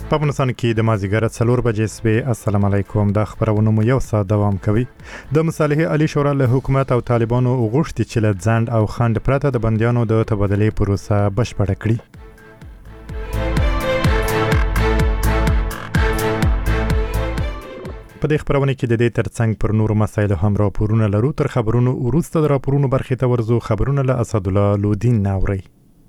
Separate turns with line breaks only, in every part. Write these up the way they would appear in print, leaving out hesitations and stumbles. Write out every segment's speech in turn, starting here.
په افغانستان کې د مازیګر 4 بجې سوي. السلام علیکم. د خبرونو مو یو ساعت دوام کوي. د مصالحې عالی شورا له حکومت او طالبانو غوښتي چې له ځند او خند پرته د بنديانو د تبادلې پروسه بشپړه کړي. په دې خبرونه کې د دې ترڅنګ پر نورو مسایلو هم راپورونه لرو. تر خبرونو وروسته د راپورونو برخې ته ورځو. خبرونه له اسدالله لودین ناوري.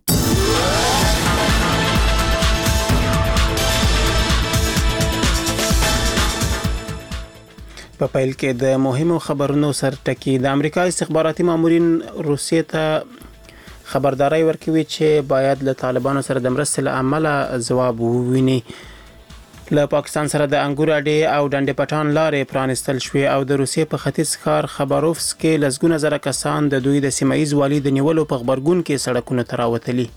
په پیل کې د مهمو خبرونو سرټکی. د امریکا استخباراتي مامورین روسیې ته خبرداري ورکوي چې باید له طالبانو سره د مرستې له عمله ځواب وویني. له پاکستان سره د انګور اډې او ډنډې پټان لارې پرانستل شوې او د روسیې په ختیځ ښار خبروفسک کې لسګونه زره کسان د دوی د سیمایي والي د نیولو په خبرګون کې سړکونو ته راوتلي.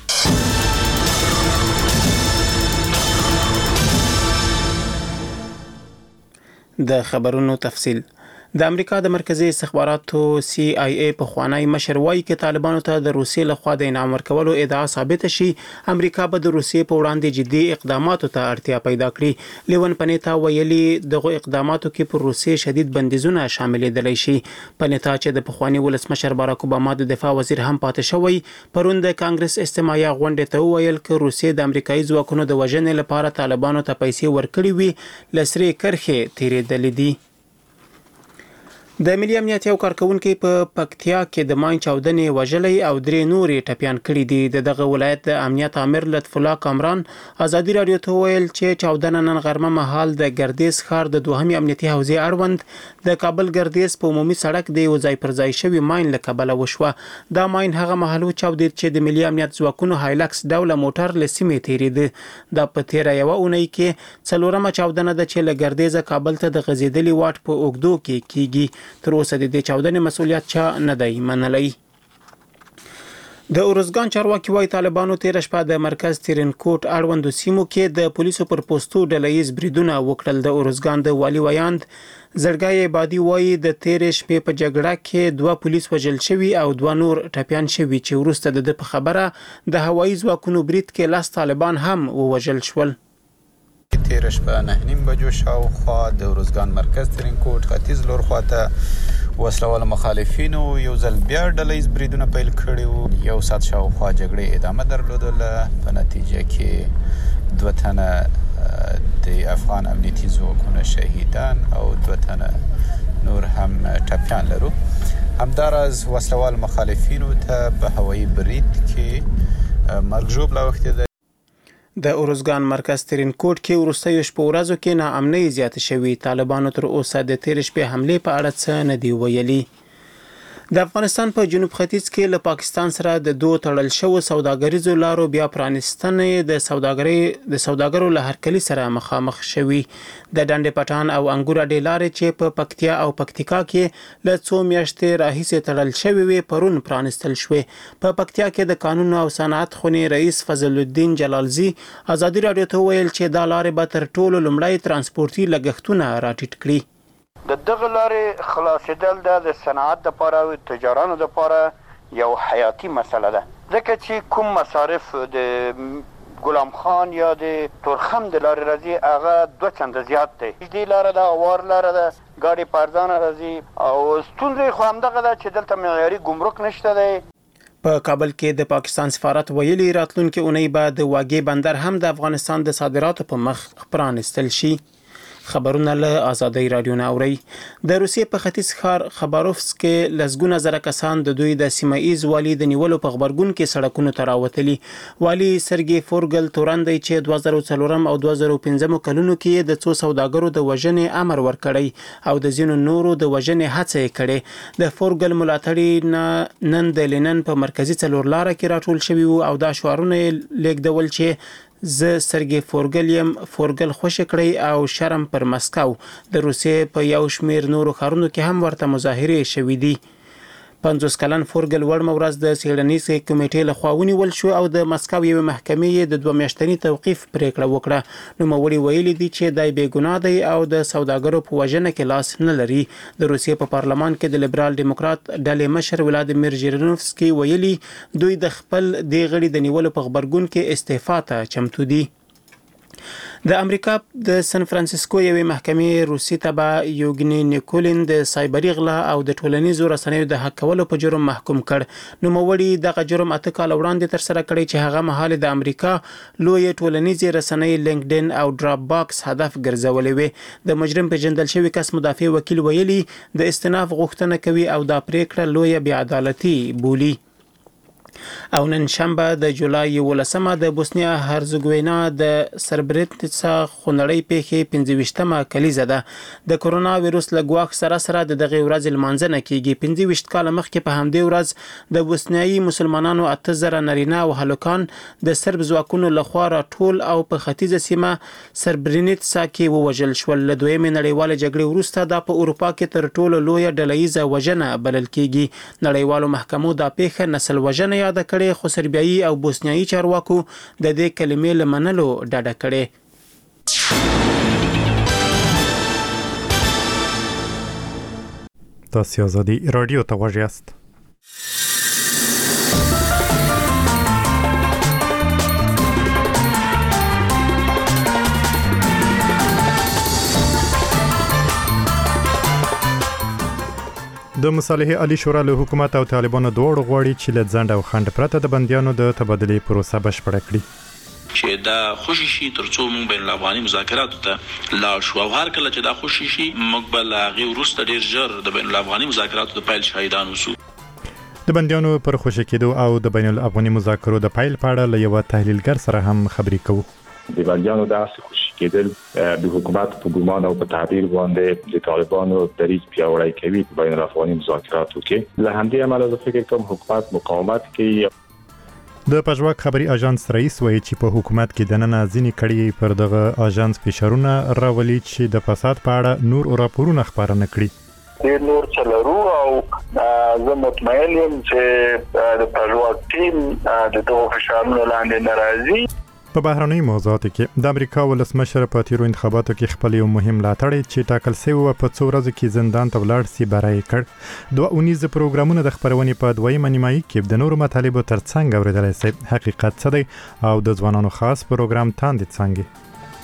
د خبرونو تفصیل. د امریکا د مرکزی استخباراتو CIA په خوانی مشر وایي چې طالبانو ته د روسیې لخوا د انعام ورکولو ادعا ثابت شي امریکا به د روسیې په وړاندې جدي اقداماتو ته اړتیا پیدا کړي. لیون پنیتا ویلي دغه اقداماتو کې پر روسیې شدید بندیزونه شاملېدلی شي. پنیتا چې د پخوانی ولسمشر باراک اوباما د دفاع وزیر هم پاتې شوی پرون د کانګرس استماعیه غونډې ته ویل چې روسیې د امریکایي ځواکونو د وژنې لپاره طالبانو ته پیسې ورکړي وي لسري کرخې تیرېدلې دي. د ملي امنیت یو کارکونکو په پکتیا کې د ماین چاودنې وژلې او درې نورې ټپيان کړي دي. دغه ولایت د امنیت امر لطف الله کامران ازادي رادیو ته ویل چې چاودنه نن غرمه مهال د ګردیز ښار د دوهمي امنیتي حوزې اړوند د کابل ګردیز په عمومي سړک د یو ځای پر ځای شوی ماین له کبله وشوه. دا ماین هغه مهالو چاودید چې د ملي امنیت ځواکونو هایلکس ډوله موټر له سیمې تیریده. دا په تیره یو اونۍ کې څلورمه چاودنه ده چې له ګردیز کابل ته د غزیدلی واټ په اوګدو کې کیږي. تر اوسه د دې چاودنې مسؤلیت چا نه دی منلی. د اورزګان چارواکي وايي طالبانو تیر شپه د مرکز ترینکوټ اړوندو سیمو کې د پولیسو پر پوسټو ډلهییز بریدونه وکړل. د اورزګان د والي ویاند زړګای عبادي وايي د تیر شپې په جګړه کې 2 پولیس وژل شوي او 2 نور ټپيان شوي چې وروسته د په خبره د هوایي ځواکونو برید کې لاس طالبان هم وژل شول.
تیر شپه 9:30 بجو شاوخوا د اورزګان مرکز ترینکوټ ختیځ لور خواته وسلوال مخالفینو یو ځل بیا ډلهییز بریدونه پیل کړي وو. یو ساعت شاوخوا جګړې ادامه درلودله. په نتیجه کې 2 تنه د افغان امنیتي ځواکونو شهیدان او 2 تنه نور هم ټپيان لرو. همداراز وسلوال مخالفینو ته په هوایي برید کې مرګ ژوبله اوښتې ده.
د اورزګان مرکز ترینکوټ کې وروستیو شپو ورځو کې ناامنۍ زیاته شوې. طالبانو تر اوسه د تیر شپې حملې په اړه څه نه دی ویلي. د افغانستان په جنوب ختیځ کې له پاکستان سره د 2 تړل شوو سوداګریزو لارو بیا پرانستنې د سوداګرو له هرکلي سره مخامخ شوي. د ډنډې پټان او انګور اډې لارې چې په پکتیا او پکتیکا کې له 2 میاشتې راهیسې تړل شوې وي پرون پرانستل شوې. په پکتیا کې د قانون او صنعت خونې رئیس فضل الدین جلالزی ازادي رادیو ته ویل چې دا لارې به تر ټولو لومړی ترانسپورتي لګښتونه راټیټ کړي.
د دغه لارې خلاصېدل د صنعت لپاره او تجارانو لپاره یو حیاتي مسله ده ځکه چې کوم مصارف د غلام خان یا د تورخم د لارې راځي هغه 2 چنده زیات دی. دې لاره د اوار لاره ده ګاډي پارځانه راځي او ستونزې خو همدغه ده چې دلته معیاري ګمرک نشته دی.
په کابل کې د پاکستان سفارت ویلي راتلونکي اونۍ به د واګې بندر هم د افغانستان د صادراتو په مخ پرانستل شي. خبرونه له ازادي رادیو ناوري. د روسیې په ختیځ ښار خبروفسک کې لسګونه زره کسان د دوی د سیمایي والي د نیولو په خبرګون کې سړکونو ته راوتلي. والي سرګي فورګل تورندي چې 2004 او 2015 کلونو کې د 2 سوداګرو د وژنې امر ورکړی او د ځینو نورو د وژنې هڅه کړې. د فورګل ملاتړي نن د لینن په مرکزی څلور لار کې راټول شوی او دا شعارونه لیکدول چې زه سرګي فورګل خوش کړی او شرم پر مسکو. د روسیې په یو شمیر نورو ښارونو کې هم ورته مظاهرې شوې دي. 50 کلن فورګل وړمه ورځ د سیړنیزې کمیټې لخوا ونیول شو او د مسکو یوې محکمې د 2 میاشتني توقیف پریکړه وکړه. نو موري ویلي دي چې دای بېګناه دی او د سوداګرو په وژنه کې لاس نه لري. د روسیې په پارلمان کې د لیبرال دیموکرات ډلې مشر ولادیمیر ژیرینوفسکي ویلي دوی د خپل د غړي د نیولو په خبرګون کې استعفا ته چمتو دي. د امریکا د سن فرانسیسکو یوې محکمې روسي تبع یوګني نیکولین د سایبري غلا او د ټولنیزو رسنیو د حق کولو په جرم محکوم کړ. نوموړي دغه جرم 8 کال وړاندې تر سره کړی چې هغه مهال د امریکا لوی ټولنیزې رسنۍ لینکډین او ډراپ باکس هدف ګرځولې وي. د مجرم پیژندل شوی کس مدافع وکیل ویلي د استئناف غوښتنه کوي او دا پریکړه لوی بې عدالتي بولي. او نن شنبه د جولای 11 د بوسنیا هرزګوینا د سربريتسا خونړی پیښې 25مه کلیزه ده. د کورونا وایروس له ګواښ سره د دغه ورځ لمانځنه کیږي. 25 کال مخکې په همدې ورځ د بوسنیایي مسلمانانو 8000 نارینه او هلکان د سرب ځواکونو لخوا راټول او په ختیځه سیمه سربريتسا کې ووژل شول. له دویمې نړیوالې جګړې وروسته دا په اروپا کې تر ټولو لویه ډلهییزه وژنه بلل کیږي. نړیوالو محکمو دا پیښه نسل وژنه یاد کړي، خو سربیایي او بوسنیایي چارواکو د دې کلمې له منلو ډډه کړې.
تاسو آزادي رادیو ته غوږ یاست. د مصالحې عالی شورا له حکومت او طالبانو دواړو غواړي چې له ځنډ او خنډ پرته د بندیانو د تبادلې پروسه بشپړه کړي.
چې دا خوشي شي ترڅو موږ بین الافغاني مذاکراتو ته لاړ شو، او هر کله چې دا خوشي شي موږ بل هغه وروسته ډیر ژر د بین الافغاني مذاکراتو د پیل شاهدان وسو.
د بندیانو پر خوشي کېدو او د بین الافغاني مذاکرو د پیل په اړه له یو تحلیلګر سره هم خبرې کوو.
د بندیانو د خوشي کېدل د حکومت په ګمان او په تعبیر باندې د طالبانو دریځ پیاوړی کوي په بین الافغاني مذاکراتو کې. له همدې امله زه فکر کوم حکومت مقاومت کوي.
د پژواک خبري اژانس رئیس وایي چې په حکومت کې د نن ځینې کړي پر دغه اژانس فشارونه راولي چې د فساد په اړه نور راپورونه خبره نه کړي.
د نور چلرو او زه مطمئن یم چې د پژواک ټیم د دغه فشارونو لاندې ناراضي.
په بهرنۍ موضوعاتو کې د امریکا ولسمشر په تیرو انتخاباتو کې خپل یو مهم ملاتړی چې ټاکل شوی و په څو ورځو کې زندان ته ولاړ سي برای کړ. دوه اونیز پروګرامونه د خبرونې په دویمه نیمایي کې د نورو مطالبو ترڅنګ اوریدلای شي. حقیقت څه دی او د ځوانانو خاص پروګرام تاندې څنګه.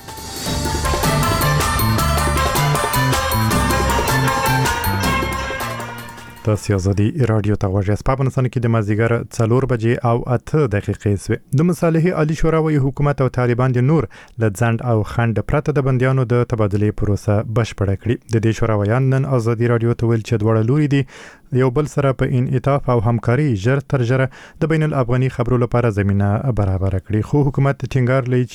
تاسو آزادي رادیو ته غوږ یاست. په افغانستان کې د مازدیګر 4 بجې او 8 دقیقې سوې. د مصالحې عالی شورا وايي حکومت او طالبان د نور له ځنډ او خنډ پرته د بندیانو د تبادلې پروسه بشپړه کړي. د دې شورا ویان نن آزادي رادیو ته ویل چې دواړه لوري دي یو بل سره په انعطاف او همکاري ژر تر ژره د بین الافغاني خبرو لپاره زمينه برابر کړي. خو حکومت ټینګار لري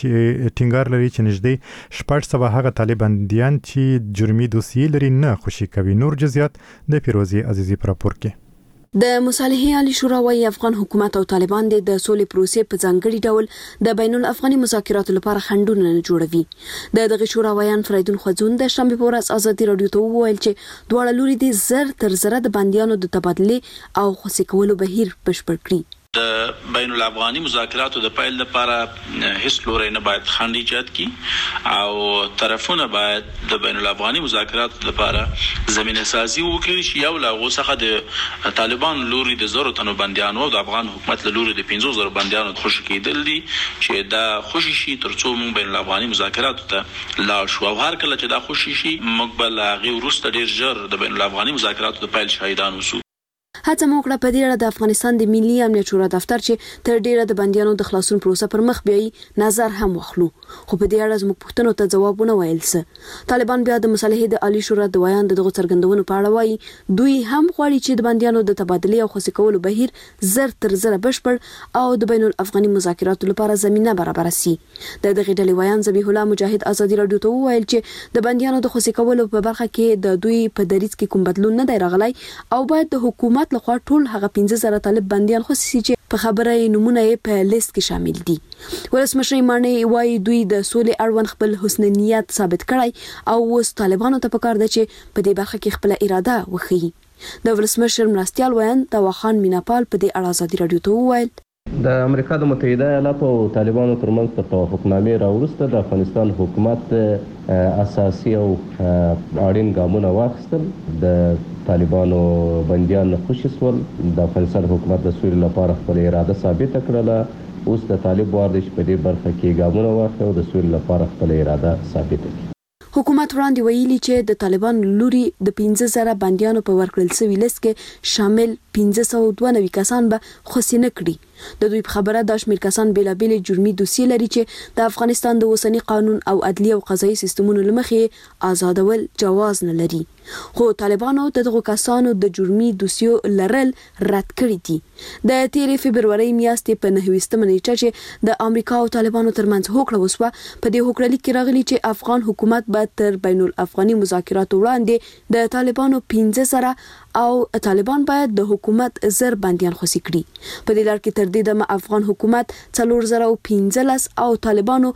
چې نږدې 600 هغه طالباندیان چې جرمي دوسیې لري نه خوشي کوي. نور جزئیات د پیروزي عزیزي پر راپور کې.
د مصالحې عالی شورا وايي افغان حکومت او طالبان د سولې پروسې په ځانګړي ډول د بین الافغاني مذاکراتو لپاره خنډونه نه جوړوي. دغه شورا ویان فریدون خوځون د شنبه په ورځ آزادي رادیو ته وویل چې دواړه لوري د زر تر زره د بندیانو د تبادلې او خوشي کولو بهیر بشپړ کړي.
د بین الافغاني مذاکراتو د پیل لپاره هیڅ لوري نه باید خنډ ایجاد کی او طرفونه باید د بین الافغاني مذاکراتو لپاره زمينه سازي وکړي چې یو لا غوسه د طالبان لوري د زړه تنو بندیانو او د افغان حکومت له لوري د 15000 بندیانو خوشي کېدل دي چې دا خوشي شي ترڅو موږ بین الافغاني مذاکراتو ته لاړ شو، او هر کله چې دا خوشي شي موږ بل هغه وروسته ډیر ژر د بین الافغاني مذاکراتو د پیل شاهدان وسو.
هڅه موکړه په دې اړه د افغانستان د ملي امنیت شورا دفتر چې تر ډیره د بندیانو د خلاصون پروسه پر مخ بیاي نظر هم واخلو، خو په دې اړه زموږ پوښتنو ته ځوابونه ویل څه. طالبان بیا د مصالحې د عالی شورا د ویان دغه څرګندونو په اړه وایي دوی هم غواړي چې د بندیانو د تبادلې او خوشي کولو بهیر زر تر زره بشپړ او د بین الافغاني مذاکراتو لپاره زمينه برابر شي. دغه ډلې ویان ذبیح الله مجاهد آزادي رادیو ته وویل چې د بندیانو د خوشي کولو په برخه کې د دوی په دریځ کې کوم بدلون نه دی راغلی او باید د حکومت لخوا ټول هغه 15000 طالب بنديان خو سي چې په خبره نمونه په لیست کې شامل دي. ولسمشر مانی وايي دوی د سولې اړوند خپل حسن نیت ثابت کړای او اوس طالبانو ته پکار دي چې په دې برخه کې خپل اراده وښيي. د ولسمشر مرستيال ویان توخان میناپال په دې اړه آزادي رادیو ته وویل
د امریکا د متحده ایالاتو او طالبانو ترمنځ په توافقنامې راوړسته د افغانستان حکومت اساسي او اړین ګامونه واخیستل. د طالبانو بندیان خوشي شول. د افغانستان حکومت د سولې لپاره خپل اراده ثابت کړله. اوس د طالب وار دی چې په دې برخه کې ګامونه واخلي او د سولې لپاره خپل اراده ثابت کړي.
حکومت وړاندې ویلي چې د طالبان لوري د 15000 بنديانو په ورکړل سوي لیست کې شامل 1592 کسان به خوشی نه کړي. د دوی په خبره د شمیر کسان بیلابل جرمي دوسیې لري چې د افغانستان د اوسنی قانون او عدلی او قضایي سیستمونو لمخې آزادول جواز نه لري. خو طالبانو دغه کسانو د جرمي دوسیو لرل رد کړی دي. د 13 فبرवरी میاشتې په 9 نیټه چې د امریکا او طالبانو ترمنځ هوکړه وسوه، په دې هوکړه کې راغلي چې افغان حکومت به تر بین الافغاني مذاکراتو وړاندې د طالبانو 15 سره او طالبان باید د حکومت زر بنديان خوشی کړي. په دې لړ کې تر دې دمه افغان حکومت 4015 او طالبانو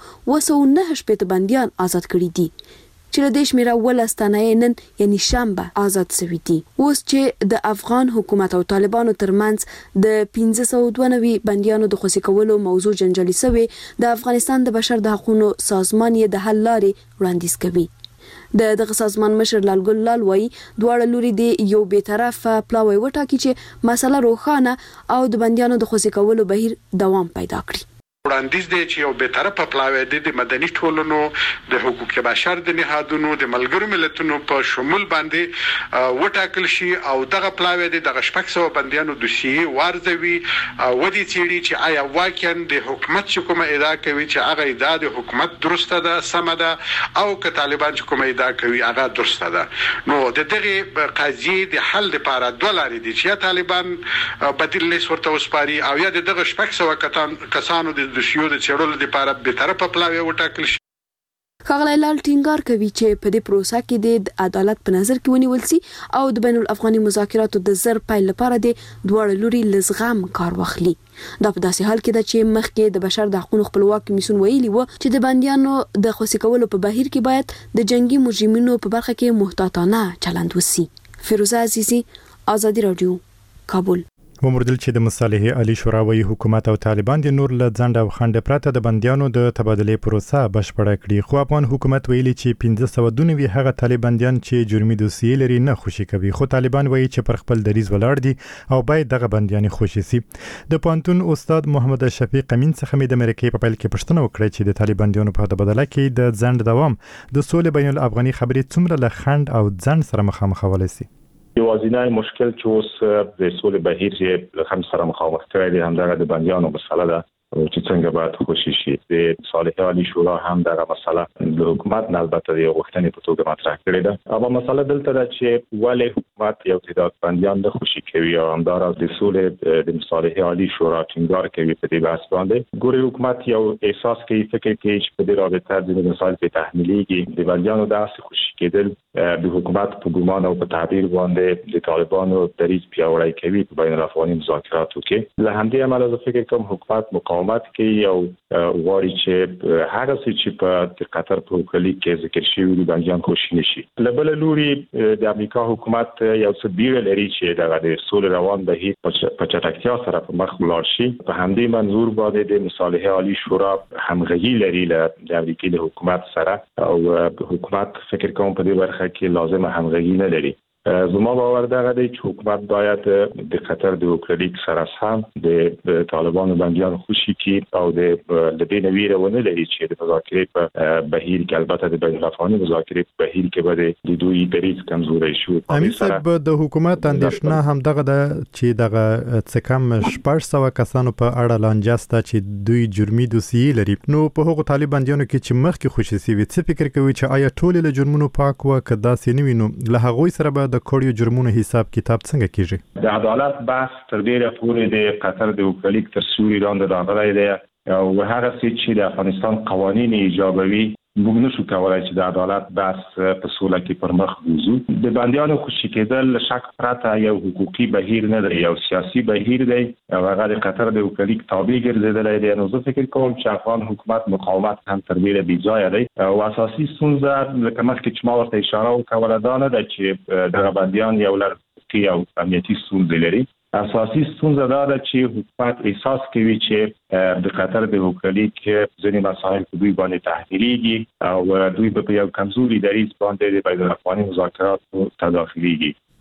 209 بنديان آزاد کړي دي چې د شمیره ولستانه نن یعنی شنبه آزاد شوي دي. اوس چې د افغان حکومت او طالبانو ترمنځ د 1592 بنديانو د خوشی کولو موضوع جنجالي شوی، د افغانستان د بشر د حقوقو سازمان یې د حل لارې وړاندیز کوي. دغه سازمان مشر لالګل لال وایي دواړه لوري د یو بی‌طرفه پلاوی وټاکي چې مسله روښانه او د بنديانو د خوشی کولو بهیر دوام پیدا کړي.
وړاندیز دی چې یو بی‌طرفه پلاوی د مدني ټولنو د حقوق بشر د نهادونو د ملګرو ملتونو په شمول باندې وټاکل شي او دغه پلاوی د شپږ سوه بنديانو دوسیې وارزوي او ودی چیري چې آیا واقعا د حکومت چې کومه ادعا کوي چې هغه ادعا د حکومت درسته ده، سمه ده، او که طالبان چې کومه ادعا کوي هغه درسته ده. نو د دغه قضیې د حل لپاره دوه لارې دي چې یا طالبان بدیل لیست ورته وسپاري او یا دغه شپږ سوه کسانو د دوسیو د چړول لپاره به طرفه پلاوی وټاکل شي.
ښاغلی لال ټینګار کوي چې په دې پروسه کې د عدالت په نظر کې ونیول سي او د بین الافغاني مذاکراتو د زر پیل لپاره د دوړ لوري لزغم کار واخلي. دا په داسې حال کې ده چې مخکې د بشر د حقوقو خپلواک کمیسیون ویلي و چې د بنديانو د خوشی کولو په بهیر کې باید د جنگي مجرمینو په برخه کې محتاطانه چلند وسی. فیروزه عزیزی، آزادی رادیو، کابل.
ومردل چې د مصالحې عالی شورا وایي حکومت او طالبان د نور له ځنډ او خنډ پرته د بنديانو د تبادلې پروسه بشپړه کړي. خو افغان حکومت ویلي چې 1592 هغه طالبان چې جرمي دوسیې لري نه خوشی کوي. خو طالبان وایي چې پر خپل دریز ولاړ دي او باید دغه بنديان خوشی سي. د پانتون استاد محمد شفیق امین څخه د امریکای په پیل کې پښتنه وکړه چې د طالبانو په تبادله کې د ځنډ دوام د سولې بین الافغاني خبرې څومره له خنډ او ځنډ سره مخامخ ولې سي.
یوازینی مشکل چې اوس د سولې بهیر چې له خنډ سره مخامخ کړی دی همدغه د بنديانو مسله ده چې څنګه باید خوشی شي. د مصالحې عالی شورا هم دغه مسله د حکومت نه البته د غوښتنې په توګه مطرح کړې ده. اما مسله دلته ده چې ولې حکومت یو تعداد بنديان نه خوشی کوي او همدارس د سولې د مصالحې عالی شورا ټینګار کوي په دې بحث باندې. ګوري حکومت یو احساس کوي فکر کوي چې په دې رابطه د مسایل په تحمیلېږي د بنديانو داسې خوشی کېدل د حکومت په ګومان او په تعبیر باندې د طالبانو دریځ پیاوړی کوي په بین الافغاني مذاکراتو کې. له همدې امله زه فکر کوم حکومت مقاومت کوي او غواړي چې هغه څه چې په قطر په وکیل کې ذکر شوی دي بنديان خوشی نشي. له بل لوري د امریکا حکومت یو څه بیره لري چې دغه د سولې روان بهیر په چټکتیا سره په مخ ولاړ شي. په همدې منظور باندې د مصالحې عالی شورا همغږي لري له امریکا د حکومت سره او حکومت فکر کوم په دې برخه کې لازمه همغږي نه لري. زما باور دغه دی چې حکومت باید د قطر د وکیلیک سره هم د طالبانو بنديان خوشی کی او د دې نویره ونه لري چې د مذاکرې په بهیر کې البته د بین الافغاني مذاکرې په بهیر کې به د دوی دریځ کمزوري شو.
امیر صاحب د حکومت اندېښنه هم دغه ده چې دغه څه کم 400 کسانو په اړه لانجسته چې دوی جرمي دوسیې لري. نو په هغو طالب بنديانو کې چې مخکې خوشی سي وي څه فکر کوي چې آیا ټول له جرمونو پاک و کدا سي نه وینو له هغوی سره به د کړیو جرمونو حساب کتاب څنګه کیږي؟
د عدالت بحث تر ډیره پورې د قطر د وکیلیک تر سوري لاندې راغلی دی او هغه چې د افغانستان قوانین ایجابوي موږ نشو کولای چې د عدالت بحث په سوله کې پر مخ وځو. د بنديانو خوشی کېدل شک پرته یو حقوقي بهیر نه دی، یو سیاسي بهیر دی او هغه د قطر د وکیلیک تابع ګرځیدلی دی. نو زه فکر کوم چې افغان حکومت مقاومت هم تر ډیره بې ځایه دی او اساسي ستونزه لکه مخکې چې ما ورته اشاره وکړه دا نه ده چې دغه بنديان یو لړ او امنیتي ستونزې لري. اساسي ستونزه دا ده چې حکومت احساس کوي چې د قطر د وکیلیک ځینې مسایل په دوی باندې تحمیلېږي او دوی په یو کمزوري دریځ باندې د بین الافغاني مذاکراتو ته داخليږي.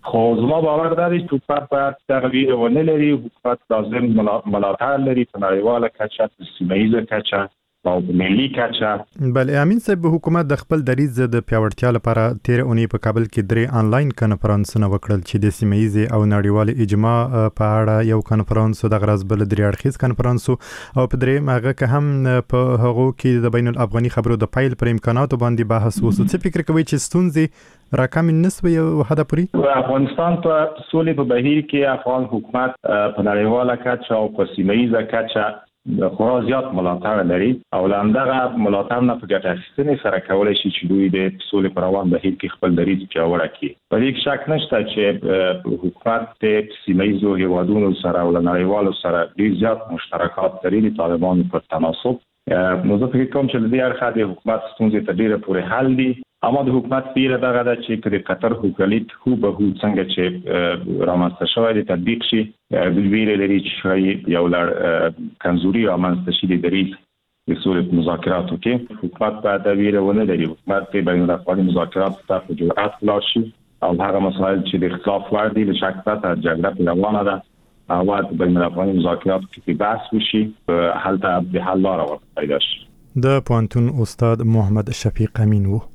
خو زما باور دی چې حکومت باید دغه ویره ونه لري. حکومت لازم ملاتړ لري په نړیواله کچه، په سیمه ییزه کچه او په ملي کچه.
بل امین صاحب، حکومت د خپل دریځ د پیاوړتیا لپاره تیر اونۍ په کابل کې 3 انلاین کنفرانسونه وکړل چې د سیمه ییزې او نړیوال اجماع په اړه یو کنفرانس د غرض بل 3 اړخیز کنفرانس او په درې هغه که هم په هغه کې د بین الافغاني خبرو د پایل پر امکاناتو باندې بحث وشو. څه فکر کوي چې ستونزې راکم نسوي او حدا پوری
افغانستان په سولې په بهیر کې افغان حکومت په نړیواله کچه او په سیمه ییزه کچه خورا زیات ملاتړ لري او لامدغه ملاتړ نه په ګټه اخیستنې سره کولای شي چې دوی د سولې پر روان بهیر کې خپل دریځ پیاوړی کړي. په دې کې شک نشته چې حکومت د سیمه ییزو هیوادونو سره او نړیوالو سره ډېر زیات مشترکات لري د طالبانو په تناسب. نو زه فکر کوم چې د دې اړخه د حکومت ستونزې ته ډېره پورې حل دي. اما د حکومت پیره دغه د چې د قطر حکومت خو به څنګه چې رامنځته شوی د تطبیق شي د ویره لري چې یو لړ کمزوري رامنځته شي د دریځ د سولې مذاکراتو کې. حکومت باید د ویره ونه لري. حکومت په بین الافغاني مذاکراتو ته په جرأت ولاړ شي او هغه مسایل چې د اختلاف وړ دي له شک پرته جګړه روانه ده او د بین الافغاني مذاکراتو کې بحث وشي هلته د حل لاره پیدا شي.
د پوهنتون استاد محمد شفیق امین وو.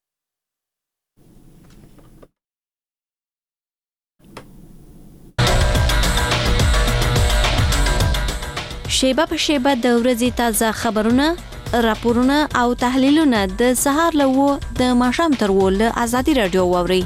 شیبه په شیبه د ورځې تازه خبرونه، راپورونه او تحلیلونه د سهار له 9 د ماښام تر 10 له ازادي رادیو واوري.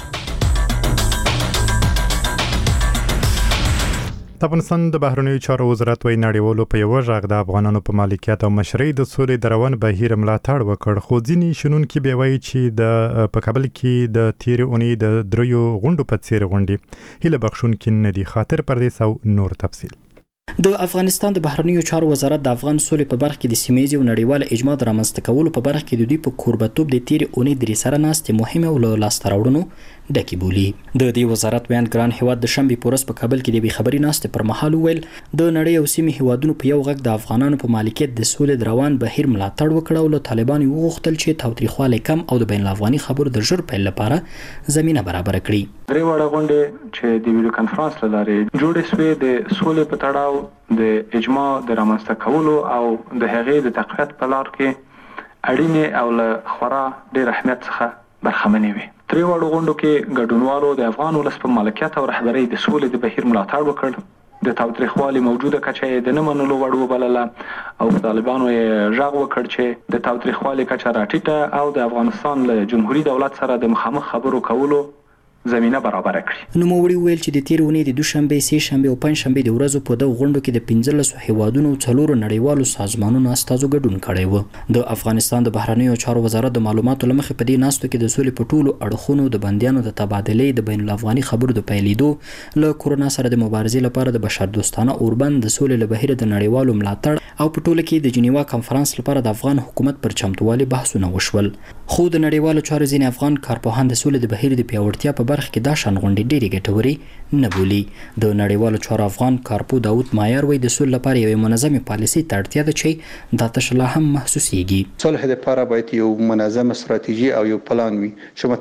د افغانستان د بهرنیو چارو وزارت وایي نړیوالو په یو ځای د افغانانو په مالکیت او مشرۍ د سولې د روان بهیر ملاتړ وکړ. خو ځینې شنونکي بیا وایي چې د په کابل کې د تیر اونۍ د 3 غونډو په څیر غونډې هیله بخښونکي نه دي. خاطر پردیس او نور تفصیل.
د افغانستان د بهرنیو چارو وزارت د افغان سولې په برخه کې د سیمه ییزې او نړیوال اجماع د رامنځته کولو په برخه کې د دوی په کوربتوب د تیر اونۍ درې سره ناستې مهمه او لاسته راوړنو ډکې بولي. د دې وزارت بیان ګران هیواد د شنبې پورس په کابل کې د بې خبري ناستې پر مهال ویل د نړۍ او سیمې هیوادونو په یو غږ د افغانانو په مالکیت د سولې د روان بهیر ملاتړ وکړ او له طالبانو وغوښتل چې تاوتریخوالی کم او د بین الافغاني خبرو د ژر پیل لپاره زمينه برابر کړي.
درې وړه غونډې چې د ویډیو کانفرنس له لارې جوړې شوې د سولې په تړاو د اجماع د رامنځته کولو او د هغې د تقویت په لار کې اړینې او له خورا ډېر اهمیت څخه برخمنې وې. درې وړو غونډو کې ګډونوالو د افغان ولس په مالکیت او رهبرۍ د سولې د بهیر ملاتړ وکړ. د تاوتریخوالي موجوده کچه یې د نه منلو وړ وبلله او طالبانو یې غږ وکړ چې د تاوتریخوالي کچه راټیټه او د افغانستان له جمهوریت دولت سره د مخامخ خبرو کولو زمينه برابر کړي.
نو موړي ویل چې د تیر اونۍ د دوشنبه، سه شنبه او پنځ شنبه د ورځو په دغه غونډو کې د 15 هیوادونو او 4 نړیوالو سازمانونو استازو ګډون کړی و. د افغانستان د بهرنیو چارو وزارت د معلوماتو لمخې په دې ناستو کې د سولې په ټولو اړخونو د بندیانو د تبادلې د بین الافغاني خبرو د پیلېدو له کورونا سره د مبارزې لپاره د بشردوستانه اوربند د سولې له بهیر د نړیوالو ملاتړ او په ټوله کې د جنیوا کانفرنس لپاره د افغان حکومت پر چمتووالي بحثونه وشول. خو د نړیوالو چارو ځینې افغان کارپوهان د سولې د بهیر د پیاوړتیا په برخه کې دا شان غونډې ډېرې ګټورې نه بولي. د نړیوالو چارو افغان کارپو داود مایر وایي د سولې لپاره یوې منظمې پالیسۍ ته اړتیا ده چې دا تش لا هم محسوسیږي.
صلح لپاره باید یو منظم استراتیژي او یو پلان وي چې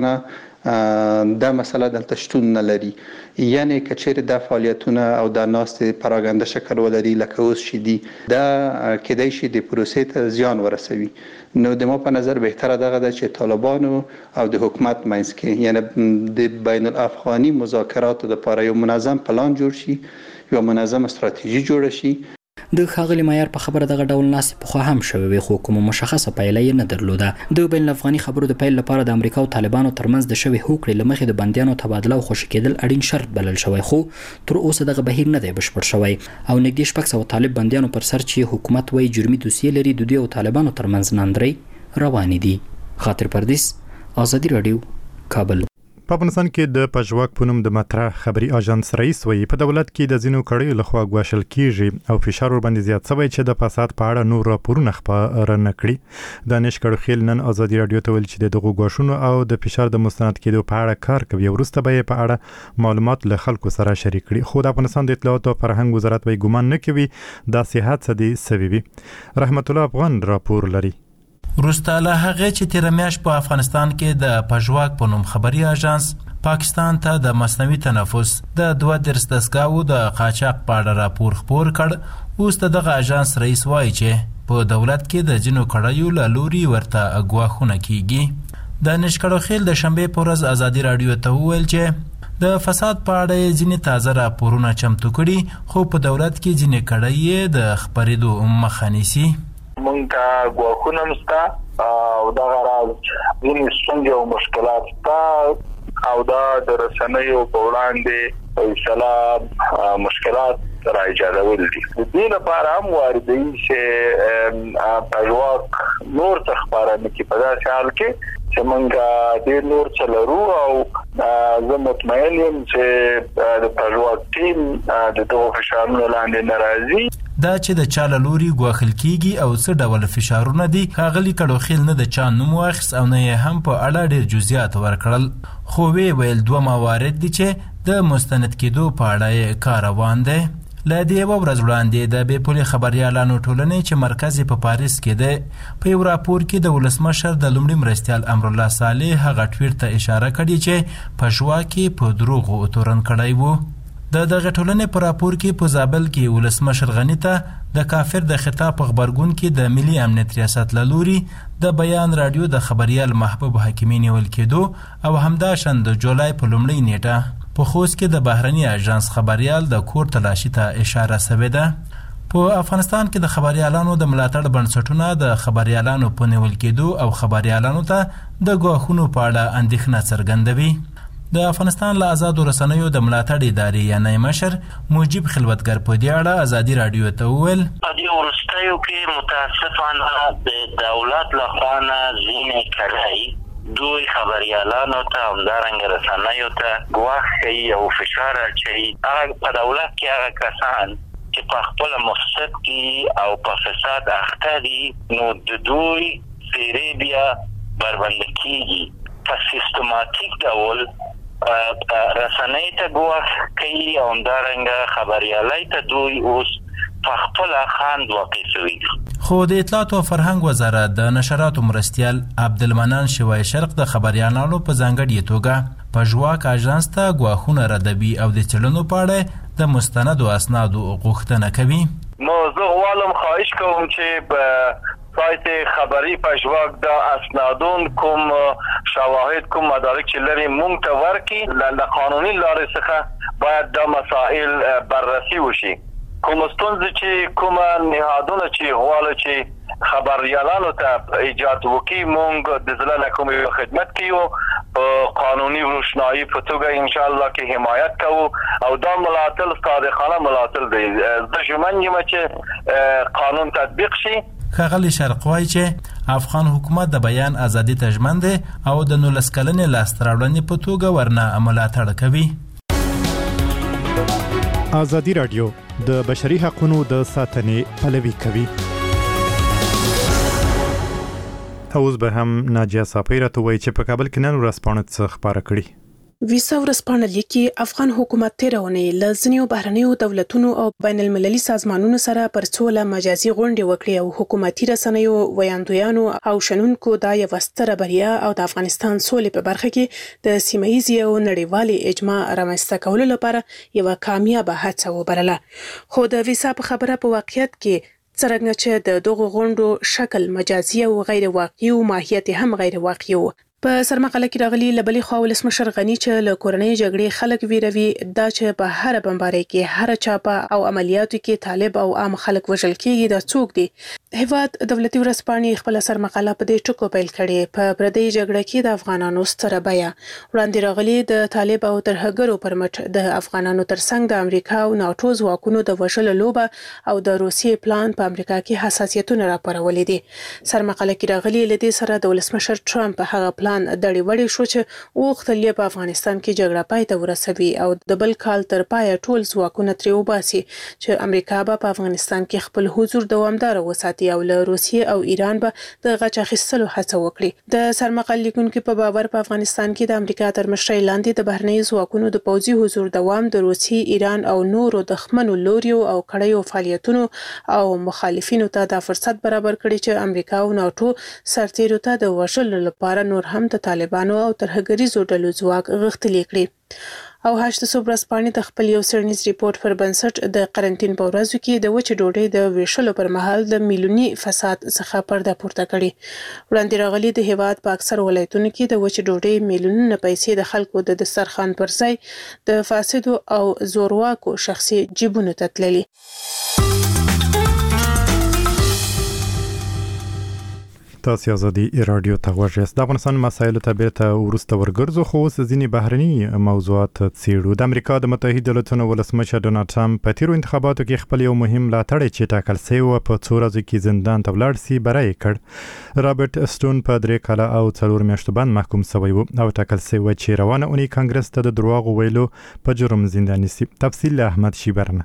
متاسفانه دا مسله دلته شتون نه لري. یعنی کچېر د فعالیتونه او د ناستې پراګنده شکل ولري لکه اوس شي دي دا کېدای شي د پروسې ته زیان ورسوي. نو د ما په نظر بهتره دغه ده چې طالبانو او د حکومت منځ کې یعنی د بین الافغاني مذاکراتو لپاره یو منظم پلان جوړ شي، یو منظم استراتیژي جوړ شي.
د ښاغلي معیار په خبره دغه ډول ناستې پخوا هم شوې وې خو کومه مشخصه پایله یې نه درلوده. د بین الافغاني خبرو د پیل لپاره د امریکا او طالبانو ترمنځ د شوې هوکړې له مخې د بندیانو تبادله او خوشي کېدل اړین شرط بلل شوی خو تر اوسه دغه بهیر نه دی بشپړ شوی او نږدې 600 طالب بندیانو پر سر چې حکومت وایي جرمي دوسیې لري د دوی او طالبانو ترمنځ ناندرۍ روانې دي. خاطر پردیس، آزادي رادیو، کابل.
په افغانستان کې د پژواک په نوم د مطرح خبري اژانس رئیس وایي په دولت کې د ځینو کړیو لخوا ګواښل کیږي او فشار ورباندې زیات شوی چې د فساد په اړه نور راپورونه خپاره نه کړي. دانش کړوخیل نن آزادي رادیو ته ویل چې دغه ګواښونو او د فشار د مستند کېدو په اړه کار کوي. وروسته به په اړه معلومات له خلکو سره شریک کړي. خو د افغانستان د اطلاعات او فرهنګ وزارت وایي ګمان نه کوي دا صحت سدي سوي. رحمت الله افغان راپور لري.
وروسته له هغه چې تیر میاشت په افغانستان کې د پژواک په نوم خبري اژانس پاکستان ته د مصنوعي تنفس د 2 دستګاو د قاچاق په اړه راپور خپور کړ. اوس دغه اژانس رئیس وایي چې په دولت کې د جنو کړیو له لوري ورته ګواښونه کیږي. دانش کړوخیل د شنبې په ورځ ازادي رادیو ته وویل چې د فساد په اړه ځینې تازه راپورونه چمتو کړي، خو په دولت کې ځینې کړۍ د خپرېدو مخه نیسي.
مونږ ته ګواښونه شته او دغه راز ځینې ستونزې او مشکلات شته او دا د رسنیو په وړاندې فیصله مشکلات را ایجادول دي. د دې لپاره هم واردوي چې پژواک نور څه خبره نکي په داسې حال کې چې موږ ډېر نور څه لرو او زه مطمئن یم چې د پژواک ټیم د دغو فشارونو لاندې نه راځي.
دا چې د چا له لوري ګواښل کیږي او څه ډول فشارونه دي، ښاغلي کړوخیل نه د چا نوم واخیست او نه یې هم په اړه ډېر جزئیات ورکړل، خو ویل 2 موارد دي چې د مستند کېدو په اړه یې کار روان دی. له دې یوه ورځ وړاندې د بې پولې خبریالانو ټولنې چې مرکز یې په پاریس کې دی، په یو راپور کې د ولسمشر د لومړي مرستیال امرالله صالح هغه ټویټ ته اشاره کړې چې پژوا کې په دروغو تورن کړی و. د دغه ټولنې په راپور کې په زابل کې ولسمشر غني ته د کافر د خطاب په خبرګون کې د ملي امنیت ریاست له لوري د بیان رادیو د خبریال محبوب حکیمي نیول کېدو او همداشان د جولای په لومړۍ نیټه په خوست کې د بهرني اژانس خبریال د کور تلاشي ته اشاره شوې ده. په افغانستان کې د خبریالانو د ملاتړ بنسټونه د خبریالانو په نیول کېدو او خبریالانو ته د ګواښونو په اړه اندېښنه څرګندوي. د افغانستان له آزادو رسنیو د ملاتړ ادارې یعنی مشر موجب خلوتګر په دې اړه ازادي رادیو ته وویل
په دې وروستیو کې متاسفانه د دولت لخوا نه ځینې کړۍ دوی خبریالانو ته همدارنګه رسنیو ته ګواښ کوي او فشار اچوي. هغه په دولت کې هغه کسان چې په خپله مفسد کې او په فساد اخته دي، نو د دوی څېرې بیا بربنډه کېږي. په سیستماتیک ډول رسنۍ ته ګواښ کوي او همدارنګه خبریالۍ ته دوی اوس په خپله خاند واقع شوي دي.
خو د اطلاعات او فرهنګ وزارت د نشراتو مرستیال عبدالمنان شوای شرق د خبریالانو په ځانګړې توګه پژواک اژانس ته ګواښونه ردوي او د څېړنو په اړه د مستندو اسنادو غوښتنه کوي.
نو زه غواړم خواهش کوم چې په سایت خبری پژواک د اسنادون کوم شواهد کوم مدارک چې لري مونږ ته ورکړي، له قانوني لارې څخه باید دا مسائل بررسي وشي. کوم ستونزې چې کوم نهادونه چې غواړي چې خبریالانو ته ایجاد وکړي، مونږ د زړه له کومې خدمت کوو، په قانوني روشنايي په توګه ان شاء الله کې حمایت کوو او دا ملاتړ صادقانه ملاتړ دی. زه ژمن یم چې قانون تطبیق شي.
ښاغلي شرق وایي چې افغان حکومت د بیان ازادي ته ژمن دی او د 19 کلنې لاسته راوړنې په توګه ورنه ملاتړ کوي.
ازادي رادیو د بشري حقوقو د ساتنې پلوي کوي. اوس به هم ناجیه صافی ته وایي چې په کابل کې نن ورځپاڼه څه خبره کړي.
ویسا ورځپاڼه لیکي افغان حکومت تیرونې له ځینو بهرنیو دولتونو او بین المللي سازمانونو سره پر څوله مجازي غونډې وکړې او حکومتي رسنیو ویاندویانو او شنونکو دا یو ستره بریا او د افغانستان سولې په برخه کې د سیمه‌یزې او نړیوالې اجماع رامنځته کولو لپاره یو کامیابه هڅه وبلله. خو د ویسا په خبره په واقعیت کې څرنګه چې د دغو غونډو شکل مجازي او غیر واقعي او ماهیت هم غیر واقعي و. په سرمقاله کې راغلي لبلي خو ولسمشر غني چې له کورنۍ جګړې خلک ویروي دا چې په هر بمبارۍ کې هر چاپه او عملیاتو کې طالب او عام خلک وژل کېږي دا څوک دي. هیواد دولتي ورځپاڼې خپل سرمقاله په دې ټکو پیل کړي. په پردي جګړه کې د افغانانو ستره بیا وړاندې راغلي د طالب او ترهګرو پر مټ د افغانانو ترڅنګ د امریکا او ناتو ځواکونو د وژلو لوبه او د روسیې پلان په امریکا کې حساسیتونه راپارولې دي. سرمقاله کې راغلي لدې سره د ولسمشر ټرمپ هغه پلان دړي وړي شو چې وختلې په افغانستان کې جګړه پای ته ورسوي او د بل کال تر پای ټول ځواکونه ترې وباسي چې امریکا به په افغانستان کې خپل حضور دوامدار وساتي او له روسیې او ایران به د غچ اخیستلو هڅه وکړي. د سرمقال لیکونکو په باور په افغانستان کې د امریکا تر مشرۍ لاندې د بهرنی ځواکونو د پوځي حضور دوام د روسیې، ایران او نورو دښمنو لوریو او کړیو فعالیتونو او مخالفینو ته د فرصت برابر کړي چې امریکا او ناتو سرتیرو ته د وژلو لپاره نور هم هم د طالبانو او ترهګریزو ډلو ځواک غښتلي کړي. او 8 ورځپاڼې د خپل یو څېړنیز ریپورت پر بنسټ د قرنټین په ورځو کې د وچې ډوډۍ د ویشلو پر مهال د میلیوني فساد څخه پرده پورته کړي. وړاندې راغلي د هیواد په اکثر ولایتونو کې د وچې ډوډۍ میلیونونه پیسې د خلکو د دسترخوان پر ځای د فاسدو او زورواکو شخصي جیبونو ته تللي.
تاسو ازادي رادیو ته غوږ د افغانستان مسایلو ته بیرته ورسته ورګرځو خو ځینې بهرني موضوعات څیړو. د امریکا د متحده ایالاتونو ولسمشر ډونالد ټرمپ په تیرو انتخاباتو کې خپل یو مهم ملاتړی چې ټاکل شوی و په څو ورځو کې زندان ته ولاړ سي بری کړ. رابرټ اسټون په 3 کاله او 4 میاشتو باندې محکوم شوی و او ټاکل شوی چې روانه اونۍ کانګرس ته د دروغ ویلو په جرم زنداني سي. تفصیل احمد شیبرنه.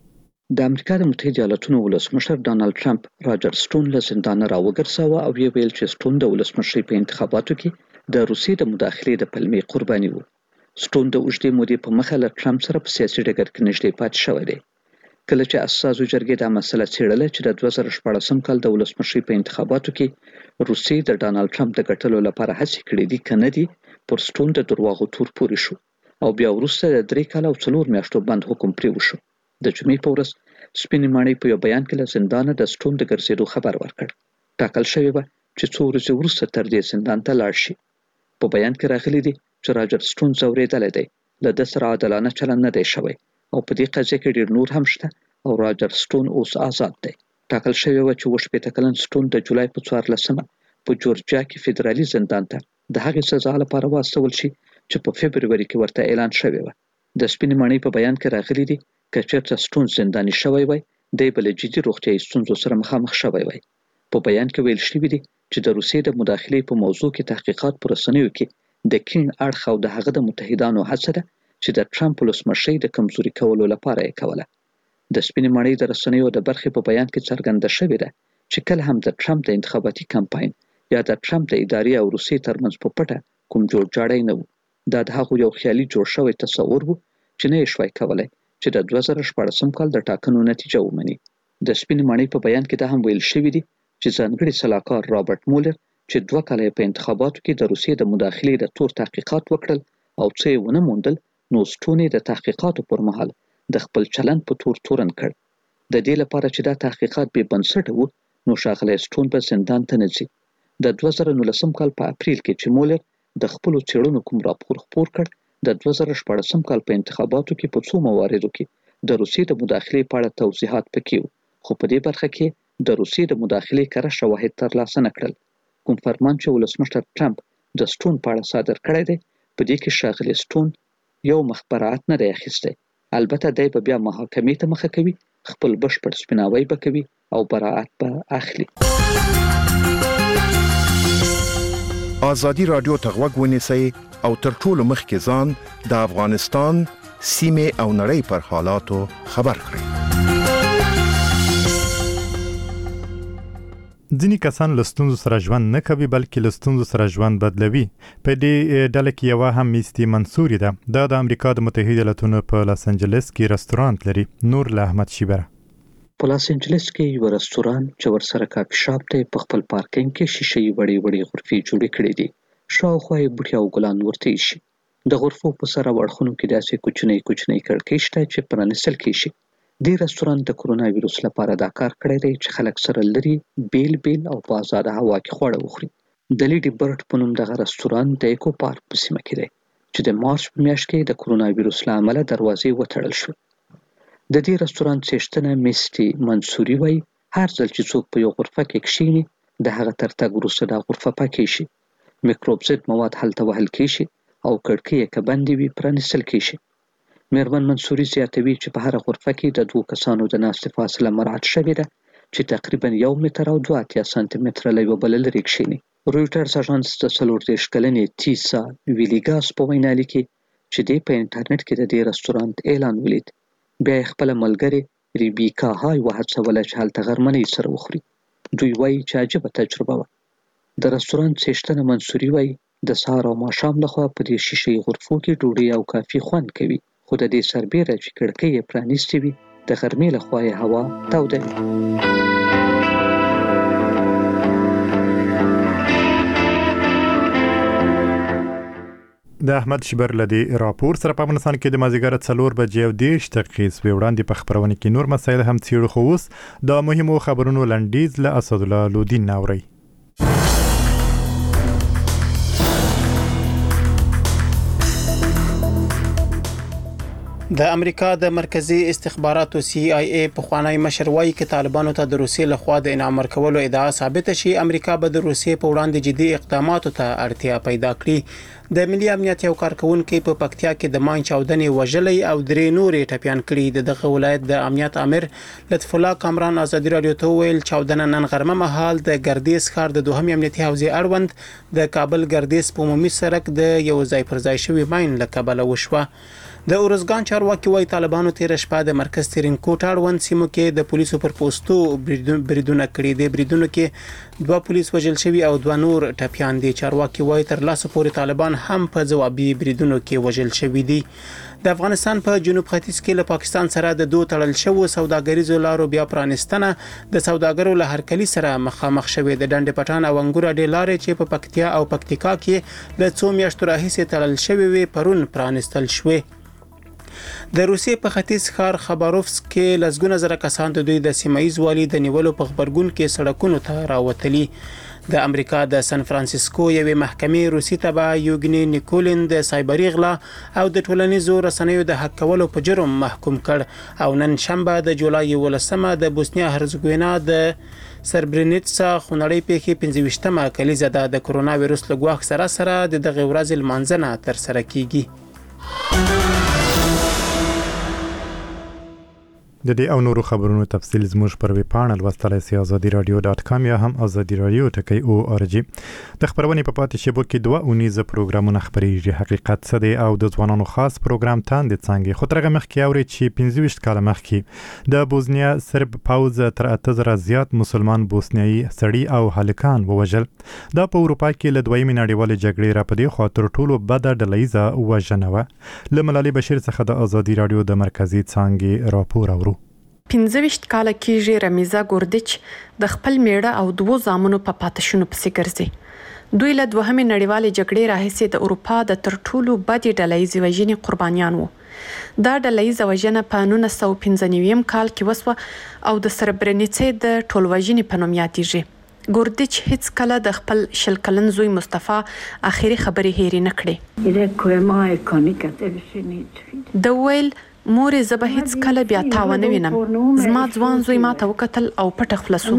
د امریکا د متحده ایالاتونو ولسمشر ډونالد ټرمپ راجر سټون له زندان راوګرځاوه او ویل چې سټون د ولسمشرۍ په انتخاباتو کې د روسیې د مداخلې د پلمې قرباني وو. سټون د اوږدې مودې په مخه له ټرمپ سره په سیاسي ډګر کې نږدې پاتې شوی دی. کله چې اساسو جرګې د مسله څېړله چې د 2014 کال د ولسمشرۍ په انتخاباتو کې روسیې د ډونالد ټرمپ د ګټلو لپاره هڅې کړې دي کنه دي پر سټون د دروغو تور پورې شو او بیا وروسته د 3 کال او 4 میاشتو باندې حکم پرې وشو. د جمعې په ورځ سپینې ماڼۍ په یو بیان کې له زندانه د سټون د ګرځېدو خبر ورکړ. ټاکل شوی و چې 2 ورځې وروسته تر دې زندان ته لاړ شي. په بیان کې راغلي دي چې راجر سټون ځورېدلی دی، له ده سره عادلانه چلند نه دی شوی او په دې قضیه کې ډېر نور هم شته او راجر سټون اوس آزاد دی. ټاکل شوی و چې 18 کلن سټون د جولای په 14 په جورجیا کې فدرالي زندان ته د هغې سزا لپاره واستول شي چې په فبروري کې ورته اعلان شوی و. د سپینې ماڼۍ په بیان کې راغلي دي که چېرته سټون زنداني شوی وای دی به له جدي روغتیایي ستونزو سره مخامخ شوی وای. په بیان کې ویل شوي دي چې د روسیې د مداخلې په موضوع کې تحقیقات په رسنیو کې د کین اړخ او د هغه د متحدانو هڅه ده چې د ټرمپ ولسمشرۍ د کمزوري کولو لپاره یې کوله. د سپینې ماڼۍ د رسنیو د برخې په بیان کې څرګنده شوې ده چې کله هم د ټرمپ د انتخاباتي کمپاین یا د ټرمپ د ادارې او روسیې ترمنځ په پټه کوم جوړجاړی نه و. دا د هغو یو خیالي جوړ شوی تصور و چې نه یې شوی کولی چې د 2014 کال د ټاکنو نتیجه ومني. د سپینې ماڼۍ په بیان کې دا هم ویل شوي دي چې ځانګړي سلاکار رابرټ مولر چې 2 کاله په انتخاباتو کې د روسیې د مداخلې د تور تحقیقات وکړل او څه یې ونه موندل، نو سټون د تحقیقاتو پر مهال د خپل چلند په تور تورن کړ. د دې لپاره چې دا تحقیقات بې بنسټه وو نو ښاغلی سټون به زندان ته نه ځي. د 2019 کال په اپریل کې چې مولر د خپلو څېړنو کوم راپور خپور کړ، د 2014 کال په انتخاباتو کې په څو مواردو کې د روسیې د مداخلې په اړه توضیحات پکې وو، خو په دې برخه کې د روسیې د مداخلې کره شواهد ترلاسه نه کړل. کوم فرمان چې ولسمشر ټرمپ د سټون په اړه صادر کړی دی په دې کې ښاغلی سټون یو مخ براءت نه دی اخیستی. البته دی به بیا محاکمې ته مخه کوي، خپل بشپړ سپیناوی به کوي او براءت به اخلي.
ازادي رادیو ته غوږ ونیسئ او تر ټولو مخکې ځان د افغانستان سیمې او نړۍ پر حالاتو خبر کړئ.
ځینې کسان له ستونزو سره ژوند نه کوي بلکې له ستونزو سره ژوند بدلوي. په دې ډله کې یوه هم میستی منصوري ده. دا د امریکا د متحده ایالاتونو په لاس انجلس کې رستورانت لري. نور له احمد شیبره.
په لاس انجلس کې یو رستوران چې ورسره کافي شاپ دی په خپل پارکینګ کې شیشه‌یي وړې غرفې جوړې کړې دي. شاوخوا یې بوټي او ګلان ورته ایښي. د غرفو په سره اړخونو کې داسې کوچنۍ کړکۍ شته چې پرانیستل کېږي. دې رستورانت د کرونا ویروس لپاره دا کار کړی دی چې خلک سره لري بیل او په آزاده هوا کې خواړه وخوري. د لیډي برډ په نوم دغه رستورانت د ایکو پارک په سیمه کې دی چې د مارچ په میاشت کې د کرونا ویروس له امله دروازې وتړل شوې. د دې رستورانت څښتنه میستی منصوري وایي هر ځل چې څوک په یو غرفه کې کښېني د هغه تر تګ وروسته دا غرفه پاکې شي، میکروب ضد مواد هلته وهل کېږي او کړکۍ یې که بندې وي پرانیستل کېږي. میرمن منصوري زیاتوي چې په هره غرفه کې د 2 کسانو د ناستې فاصله مراعات شوې ده چې تقریبا 1 متر او 2 سانتي متره له یوه بله لرې کښېني. رویټرز اژانس د 34 کلنې تیسا ویلیګاس په وینا لیکي چې دی په انټرنیټ کې د دې رستورانت اعلان ولید. بیا یې خپله ملګرې ریبیکا های وهڅوله چې هلته غرمنۍ سره وخوري. دوی وایي چې عجیبه تجربه وه. د رستورانت څښتنه منصوري وایي د سهار او ماښام لخوا په دې شیشه‌یي غرفو کې ډوډۍ او کافي خوند کوي، خو د دې سربیره چې کړکۍ یې پرانیستې وي د غرمې لخوا یې هوا توده وي.
د احمد شبر لدی راپور سره په افغانستان کې د مازیګر 4 بجې او 10 دقیقې وړاندې په خبرونه کې نور مسایل هم څیړو، خو اوس د مهمو خبرونو لنډیز له اسد الله لودین ناوري.
د امریکا د مرکزی استخباراتو CIA په خوانی مشر وایي چې طالبانو ته د روسیې لخوا د انعام ورکولو ادعا ثابت شي، امریکا به د روسیې په وړاندې جدي اقداماتو ته اړتیا پیدا کړي. د ملي امنیت یو کارکونکو په پکتیا کې د مان چاودنې وژلې او درې نورې ټپيان کړي. دغه ولایت د امنیت امیر لطف الله کامران ازادي رادیو ته ویل چاودنه نن غرمه مهال د ګردیز ښار د دوهم امنیتي حوزې اړوند د کابل ګردیز په عمومي سړک د یو ځای پر ځای شوی ماین له کبله وشوه. د اورزګان چارواکي وايي طالبانو تیر شپه د مرکز ترینکوټ اړوند سیمو کې د پولیسو پر پوسټو بریدونه کړي دي. بریدونو کې 2 پولیس وژل شوي او 2 نور ټپيان دي. چارواکي وايي تر لاسه پورې طالبان هم په ځوابي بریدونو کې وژل شوي دي. د افغانستان په جنوب ختیځ کې له پاکستان سره د دوه تړل شوو سوداګریزو لارو بیا پرانستنه د سوداګرو له هرکلي سره مخامخ شوې. د ډنډ پټان او انګور اډې لارې چې په پکتیا او پکتیکا کې له 2 میاشتو راهیسې تړل شوې وي پرون پرانستل شوې. د روسیې په ختیځ ښار خباروفسک کې لسګونه زره کسان د دوی د سیمایي والي د نیولو په خبرګون کې سړکونو ته راوتلي. د امریکا د سان فرانسیسکو یوې محکمې روسي تبع یوګني نیکولین د سایبري غلا او د ټولنیزو رسنیو د حق کولو په جرم محکوم کړ او نن شنبه د جولای 18 د بوسنیا هرزګوینا د سربرینیټسا خونړۍ پیښې 25مه کلیزه د کرونا وایرس له ګواښ سره د دغه ورځې لمانځنه تر سره کیږي.
د دې او نورو خبرونو تفصیل زموږ پر ویب پاڼه لوستلای شئ azadiiradio.com یا هم azadiiradio.org. د خبرونې په پاتې شیبو کې 2 اونیزه پروګرامونه خبريږي. حقیقت څه دی او د ځوانانو خاص پروګرام تاندې څنګه خو ترغه مخکې اوري چې 25 کال مخکې د بوسنیا سرب پاوز تر 8000 زیات مسلمان بوسنیایي سړي او هلکان ووژل. دا په اروپا کې له دویمې نړیوالې جګړې را پدې خاطر ټولو بده ډلېزه وژنه و. لملالي بشیر څخه د ازادي رادیو د مرکزی څنګه راپور اورو.
15 کاله کېږي رمیزا ګوردچ د خپل میړه او 2 زامنو په پاتشونو پسې ګرځي. دوی له دوهمې نړیوالې جګړې راهیسې د اروپا د تر ټولو بدې ډلهییزې وژنې قربانیان وو. دا ډلهییزه وژنه په 1995 کال کې وسوه او د سربرینیڅې د ټولوژنې په نوم یادېږي. ګوردچ هیڅ کله د خپل 20 کلن زوی مصطفی اخیری خبرې هېرې نه کړې. د ویل مورې زه به هیڅ کله بیا تاوه نه وینم. زما ځوان زوی ما ته وکتل او پټه خلاصو.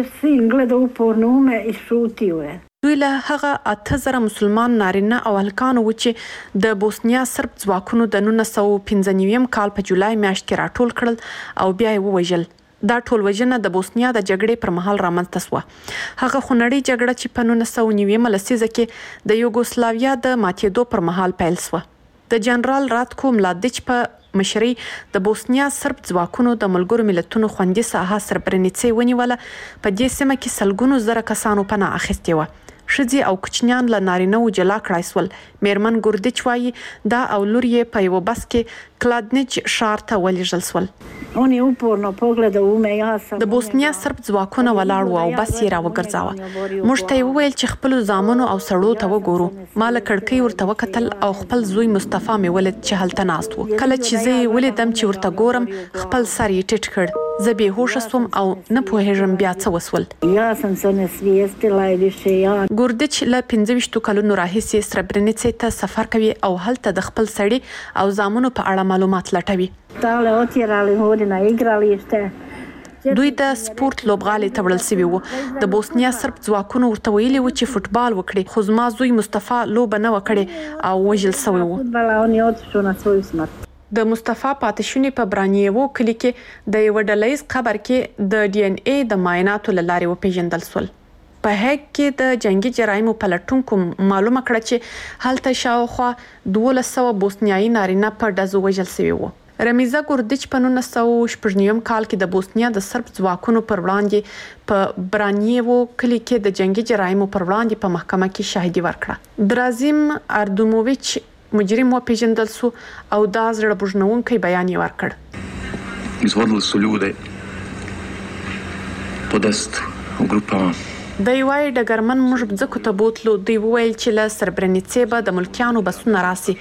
دوی له هغه 8000 مسلمان نارینه او هلکانو و چې د بوسنیا سرب ځواکونو د 1995 کال په جولای میاشت کې راټول کړل او بیا یې ووژل. دا ټول وژنه د بوسنیا د جګړې پر مهال رامنځته شوه. هغه خونړۍ جګړه چې په 1990 لسیزه کې د یوګوسلاویا د ماتېدو پر مهال پیل شوه. د جنرال راتکو ملادچ په مشري د بوسنیا سرب ځواکونو د ملګرو ملتونو خوندي ساحه سربرینیڅې ونیوله. په دې سیمه کې سلګونو زره کسانو پناه اخیستې وه. ښځې او کوچنیان له نارینه‌وو جلا کړای سول. میرمن ګوردچ وایي دا او لور یې په یوه بس کې کلادنیچ ښار ته ولېږل سول. د بوسنیا سرب ځواکونه ولاړ وو او بس یې راوګرځاوه. موږ ته یې وویل چې خپلو زامنو او سړو ته وګورو. ما له کړکۍ ورته وکتل او خپل زوی مصطفی مې ولید چې هلته ناست و. کله چې زه یې ولیدم چې ورته ګورم خپل سر یې ټیټ کړ. زه بېهوشه سوم او نه پوهېږم بیا څه وسول. ګوردچ له 25 کلونو راهیسې سربرینیڅې ته سفر کوي او هلته د خپل سړي او زامنو په اړه معلومات لټوي. دوی د سپورت لوبغالي ته وړل شوي وو. د بوسنیا سرب ځواکونو ورته ویلي وو چې فوټبال وکړي، خو زما زوی مصطفی لوبه نه وکړي او وژل شوی وو. د مصطفی پاتشونې په برانیوو کلی کې د یو ډلهییز قبر کې د DNA د معایناتو له لارې وپېژندل شول. په هګ کې د جنگي جرایمو پلټونکو معلومه کړه چې هلته شاوخوا 1200 بوسنیایي نارینه په ډزو وژل شوي وو. رمیزا ګوردچ په 1999 کال کې د بوسنیا د سرب ځواکونو پر وړاندې په برانیوو کلی کې د جنگي جرایمو پر وړاندې په محکمه کې شاهدي ورکړه. درازیم اردوموویچ مجرم وپېژندل شو او دا زړه بوژنونکی بیان یې ورکړ.
Izvodili su ljude pod 10 u grupama
د یوای ډګرمن موږ ځکه ته بوتلو دی ویل چې له سربرنیڅې به د ملکیانو بسونه راسي